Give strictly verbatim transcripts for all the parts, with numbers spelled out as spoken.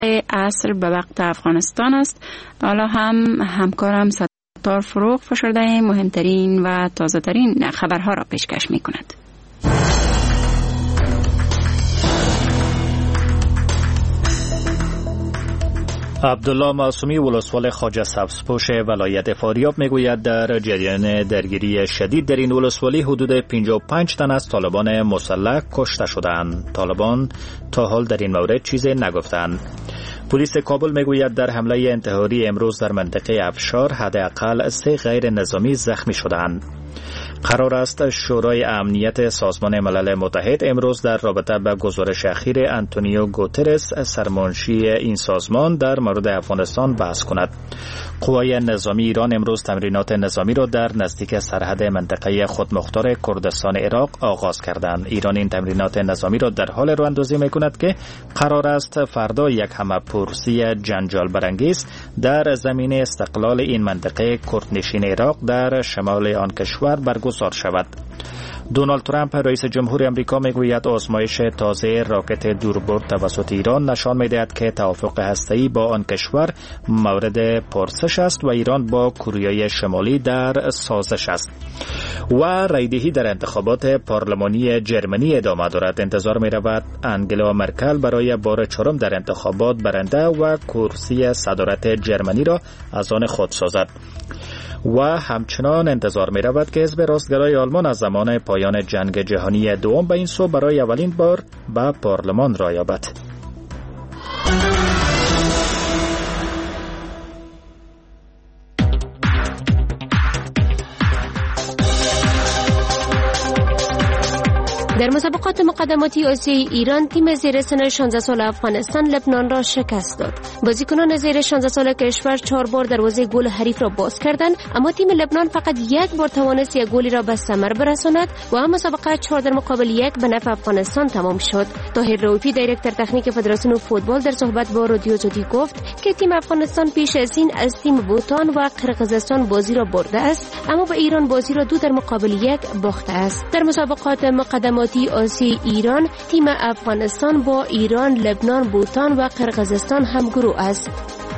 عصر به وقت افغانستان است. حالا هم همکارم ستار فروغ فشرده مهمترین و تازه ترین خبرها را پیشکش می کند. عبدالله معصومی ولسوال خواجه سبزپوش ولایت فاریاب میگوید در جریان درگیری شدید در این ولسوالی حدود پنجاه و پنج تن از طالبان مسلح کشته شدند. طالبان تا حال در این مورد چیزی نگفتند. پلیس کابل میگوید در حمله انتحاری امروز در منطقه افشار حداقل سه غیر نظامی زخمی شدند. قرار است شورای امنیت سازمان ملل متحد امروز در رابطه با گزارش اخیر انتونیو گوترس سرمنشی این سازمان در مورد افغانستان بحث کند. قوای نظامی ایران امروز تمرینات نظامی را در نزدیک سرحد منطقه خودمختار کردستان عراق آغاز کردند. ایران این تمرینات نظامی را در حال راهاندازی میکند که قرار است فردا یک همه‌پرسی جنجال برانگیز در زمین استقلال این منطقه کردنشین عراق در شمال آن کشور برگزار شود. دونالد ترامپ رئیس جمهور امریکا میگوید آزمایش تازه راکت دوربرد توسط ایران نشان میدهد که توافق هسته‌ای با آن کشور مورد پرسش است و ایران با کره شمالی در سازش است. و رایدهی در انتخابات پارلمانی جرمنی ادامه دارد. انتظار می رود انگلا مرکل برای بار چهارم در انتخابات برنده و کرسی صدارت جرمنی را از آن خود سازد. و همچنان انتظار می رود که حزب راستگرای آلمان از زمان پایان جنگ جهانی دوم به این سو برای اولین بار به پارلمان راه یابد. در مسابقات مقدماتی آسیای ایران تیم زیر سن شانزده سال افغانستان لبنان را شکست داد. بازیکنان زیر شانزده سال کشور چهار بار دروازه گل حریف را باز کردند، اما تیم لبنان فقط یک بار توانست یک گلی را به ثمر برساند و هم مسابقه چهار در مقابل یک به نفع افغانستان تمام شد. طاهر رؤوفی دایرکتور تکنیک فدراسیون فوتبال در صحبت با رادیو زودی گفت که تیم افغانستان پیش از این از تیم بوتان و قرقیزستان بازی را برده است، اما به ایران بازی را دو در مقابل یک باخته است. در مسابقات مقدماتی آسیای ایران تیم افغانستان با ایران، لبنان، بوتان و قرقیزستان هم گروه است.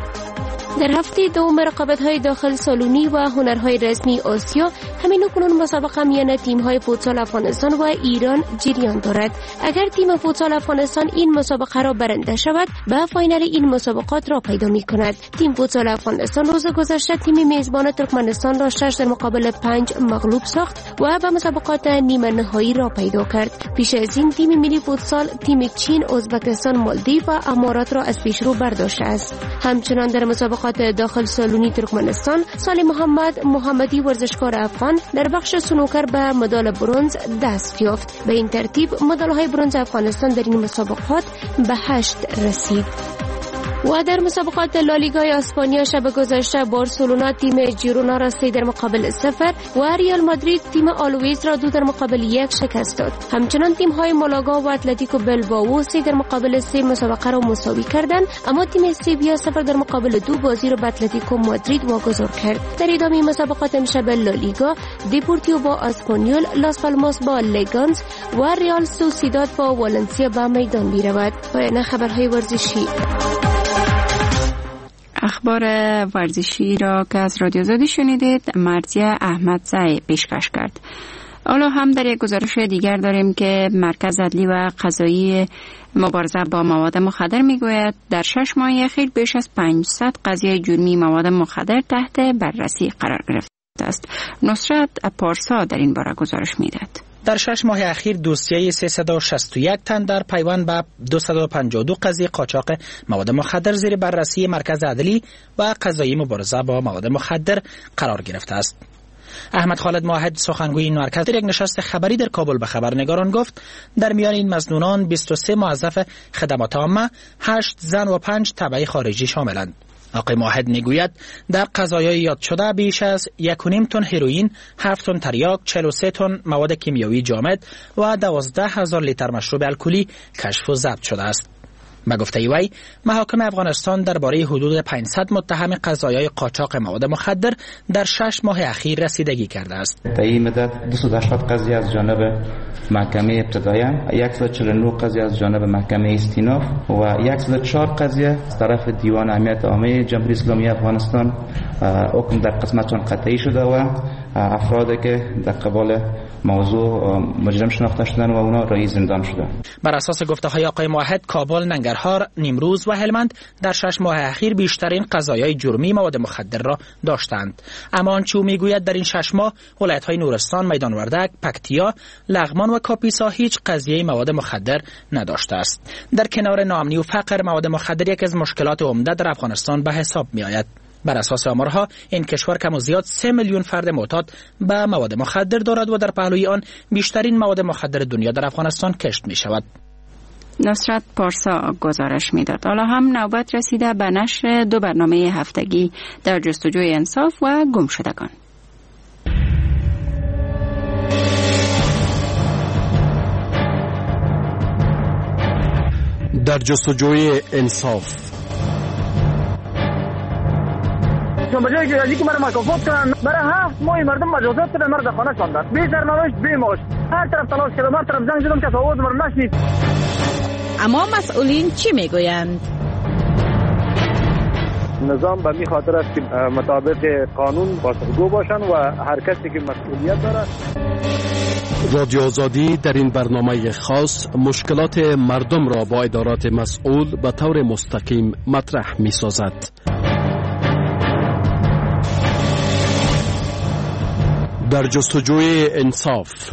در هفته دوم رقابت‌های داخل سالونی و هنرهای رسمی آسیا همین اکنون مسابقه میان تیم‌های فوتسال افغانستان و ایران جریان دارد. اگر تیم فوتسال افغانستان این مسابقه را برنده شود، به فاینال این مسابقات را پیدا می‌کند. تیم فوتسال افغانستان روز گذشته تیم میزبان ترکمنستان را شش در مقابل پنج مغلوب ساخت و به مسابقات نیمه نهایی را پیدا کرد. پیش از این تیم ملی فوتسال تیم چین، ازبکستان، مالدیو و امارات را از پیشرو برداشته است. همچنان در مسابقات داخل سالونی ترکمنستان صالح محمد محمدی ورزشکار افغان در بخش سنوکر به مدال برنز دست یافت. به این ترتیب مدال‌های برنز افغانستان در این مسابقات به هشت رسید. و در مسابقات لالیگای اسپانیا شب گذشته بارسلونا تیم جیرونا را سه در مقابل صفر و ریال مادرید تیم آلویز را دو در مقابل یک شکست داد. همچنان تیم های مالاگا و اتلتیکو بلبائو سه در مقابل سه مسابقه را مساوی کردند، اما تیم سیویا صفر در مقابل دو بازی را به اتلتیکو مادرید واگذار کرد. در ادامه مسابقات امشب لالیگا دپورتیو با اسپانیول، لاس پالماس با لگانز و ریال سوسیداد با والنسیا به میدان می‌رود. پایان خبرهای ورزشی. اخبار ورزشی را که از رادیو زادی شنیدید مرضیه احمدزی پیشکش کرد. حالا هم در یک گزارش دیگر داریم که مرکز عدلی و قضایی مبارزه با مواد مخدر میگوید در شش ماه اخیر بیش از پانصد قضیه جرمی مواد مخدر تحت بررسی قرار گرفته است. نصرت پارسا در این باره گزارش میدهد. در شش ماه اخیر دوسیه سیصد و شصت و یک تن در پیوند به دویست و پنجاه و دو قضیه قاچاق مواد مخدر زیر بررسی مرکز عدلی و قضایی مبارزه با مواد مخدر قرار گرفته است. احمد خالد موحد سخنگوی این مرکز در یک نشست خبری در کابل به خبرنگاران گفت در میان این مظنونان بیست و سه موظف خدمات عامه، هشت زن و پنج تبع خارجی شاملند. آقای موحد میگوید در قضایای یاد شده بیش از یک و نیم تن هروئین، هفت تن تریاک، چهل و سه تن مواد کیمیایی جامد و دوازده هزار لیتر مشروب الکلی کشف و ضبط شده است. به گفته وی محاکم افغانستان درباره حدود پانصد متهم قضایای قاچاق مواد مخدر در شش ماه اخیر رسیدگی کرده است. در این مدت دویست و هشتاد قضیه از جانب محکمه ابتدایی، صد و چهل و نه قضیه از جانب محکمه استیناف و صد و چهار قضیه از طرف دیوان امنیت عامه جمهوری اسلامی افغانستان حکم در قسمتشان قطعی شده و افرادی که در قبال موضوع مجرم شناخته شدن و اونا رای زندان شده. بر اساس گفته‌های آقای موحد، کابل، ننگرهار، نیمروز و هلمند در شش ماه اخیر بیشترین قضایای جرمی مواد مخدر را داشتند. اما آنچه او میگوید در این شش ماه ولایت‌های نورستان، میدان وردک، پکتیا، لغمان و کاپیسا هیچ قضیه مواد مخدر نداشته است. در کنار ناامنی و فقر، مواد مخدر یک از مشکلات عمده در افغانستان به حساب می‌آید. بر اساس آمارها این کشور کم و زیاد سه میلیون فرد معتاد به مواد مخدر دارد و در پهلوی آن بیشترین مواد مخدر دنیا در افغانستان کشت می شود. نصرت پارسا گزارش میداد. حالا هم نوبت رسیده به نشر دو برنامه هفتگی در جستجوی انصاف و گمشدگان. در جستجوی انصاف. بجای که ازی که مرا مکافات کنن، برای هفت ماه مردم مجازات شده، مرد خانه شاندن، بی سرنوشت بی معاش، هر طرف تلاش کردم، هر طرف زنگ زدم که آواز مرا نشنید. اما مسئولین چی میگویند؟ نظام به می خاطر است که مطابق قانون پاسخگو باشن و هر کسی که مسئولیت داره. رادیو آزادی در این برنامه خاص مشکلات مردم را با ادارات مسئول به طور مستقیم مطرح می سازد. در جستجوی انصاف.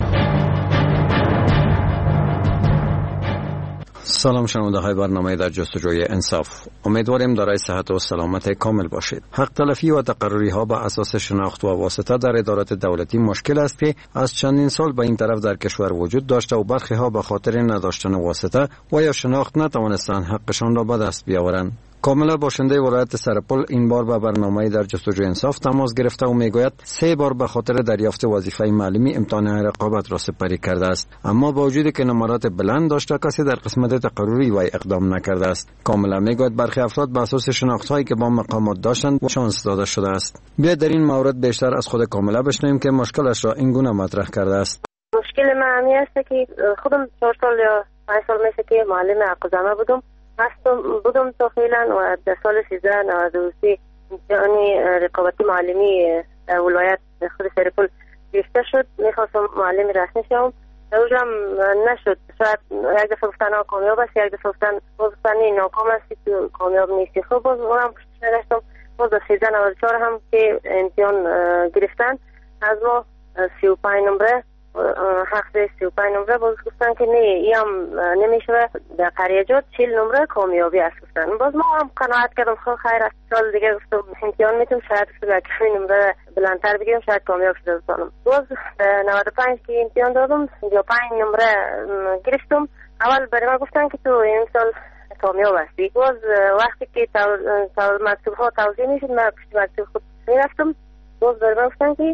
سلام شنونده های برنامه در جستجوی انصاف. امیدواریم دارای صحت و سلامت کامل باشید. حق تلفی و تقرری ها به اساس شناخت و واسطه در ادارات دولتی مشکل است که از چندین سال به این طرف در کشور وجود داشته و برخی ها به خاطر نداشتن واسطه و یا شناخت نتوانستند حقشان را به دست بیاورند. کاملا باشنده ولایت سرپل این بار به برنامه در جستجوی انصاف تماس گرفته و میگوید سه بار به خاطر دریافت وظیفه معلمی امتحان رقابت را سپری کرده است، اما با وجودی که نمرات بلند داشته کسی در قسمت تقرری وی اقدام نکرده است. کاملا میگوید برخی افراد به اساس شناخت‌هایی که با مقامات داشتند شانس داده شده است. بیا در این مورد بیشتر از خود کاملا بشنویم که مشکلش را این گونه مطرح کرده است. مشکل من همین است که خودم چهار سال یا پنج سال میشه که معلم حق‌زنه بودم. هستم بودم تا فعلا و در سال سیزده نود و سه امتحان رقابتی معلمی ولایت خود سرپل گرفته شد. میخواستم معلم رسمی شوم، اونجا نشد. شاید یک دفعه گفتن کامیاب است، یک دفعه گفتن گفتن ناکام است، تو کامیاب نیستی. خب باز اونم پشتش نگشتم. باز در سیزده نود و چهار هم که امتحان گرفتن از ما سی و پنج نمره حق سی و پنج نمره باز گفتن که نه ای هم نمیشه، در قریجات چهل نمره کامیابی است گفتن. باز ما هم قناعت کردم خب خیر است. سال دیگه گفتم امتحان میتونم شاید یک نمره بلندتر بگیرم شاید کامیاب شده باشم. باز نود و پنج که امتحان دادم سی و پنج نمره گرفتم. اول برای ما گفتن که تو این سال کامیاب هستی. باز وقتی که مکتوب ها توضیح میشد من پشت مکتوب خود میرفتم. باز برای ما گفتن که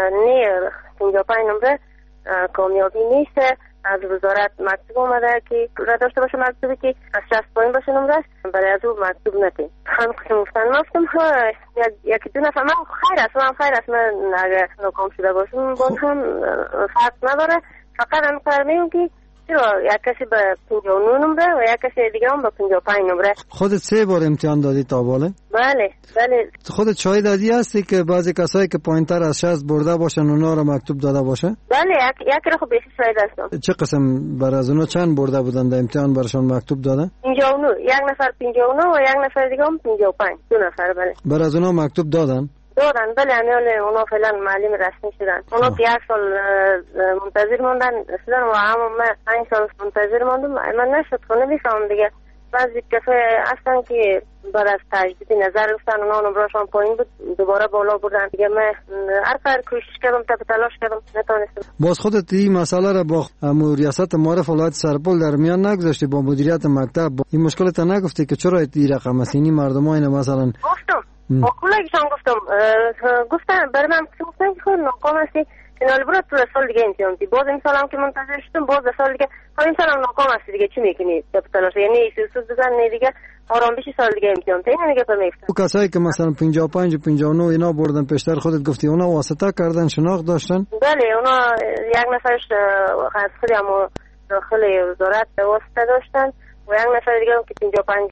نه پنجاه و پنج نمره کامیابی نیست. از وزارت مکتوب اومده که را داشته باشه مکتوبی که از شصت پایین باشه نمرش، برای از او مکتوب نتیم. هم که گفتن مفتم یکی دو نفر من خیر است من خیر است من اگه ناکام شده باشم باز هم فرق نداره. فقط هم فرمیم که یک کسی به پنجاه و نه نمره و یک کسی دیگه هم به پنجاه و پنج نمره. خودت سه بار امتحان دادی تا بالا؟ بله بله. خودت شاهد ازی هستی که بعضی کسایی که پایینتر از شصت برده باشن اونا رو مکتوب داده باشه؟ بله یک یک رو خب بیشتر شاهد هستم. چه قسم بر از اونا چند برده بودن در امتحان برشون مکتوب داده؟ پنجاه و نه. یک نفر پنجاه و نه و یک نفر دیگه هم پنجاه و پنج. دو نفر بله. بر از اونا مکتوب دادن؟ دادن بله. امیال اونا فعلا معلم رسمی شدن. اونا که یک سال منتظر موندن شدن و هم من پنج سال منتظر موندم. من نشد خونه بیفهم دیگه. بعضی کسای هستن که بعد از تجدید نظر گفتن اونا نمرهشان پایین بود دوباره بالا بردن دیگه. من هر قدر کوشش کردم تا تلاش کردم نتونستم. باز خودت این مسئله را با ریاست معارف ولایت سرپل در میان نگذاشتی با مدیریت مکتب این مشکلت نگفتی که چرا این رقم است این مردم اینا مثلا؟ گفتم با کلاگشان گفتم گفتن برای من گفتن که خود ناکام هستی فینال برد تو سال دیگه امتحان دی. باز این سال هم که منتظر شدم باز سال دیگه همین سال هم ناکام هستی دیگه چی میکنی تلاش یعنی سوسو بزن نه دیگه آرام بشی سال دیگه امتحان تا این دیگه فهمیفتم. او کسایی که مثلا پنجاه و پنج و پنجاه و نه اینا بردن پیشتر خودت گفتی اونا واسطه کردن شناخت داشتن؟ بله اونا یک نفرش از خودی هم داخل وزارت واسطه داشتن و یک نفر دیگه که پنجاه و پنج